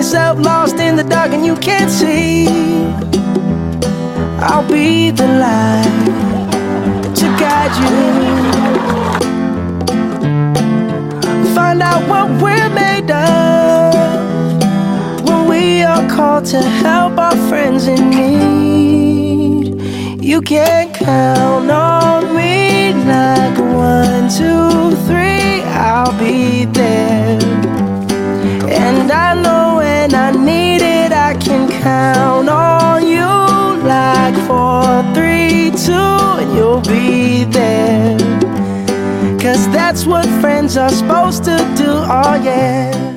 yourself lost in the dark and you can't see, I'll be the light to guide you. Find out what we're made of when we are called to help our friends in need. You can count on me like 1, 2, 3, I'll be there. And I know when I need it, I can count on you like 4, 3, 2, and you'll be there. 'Cause that's what friends are supposed to do, oh yeah.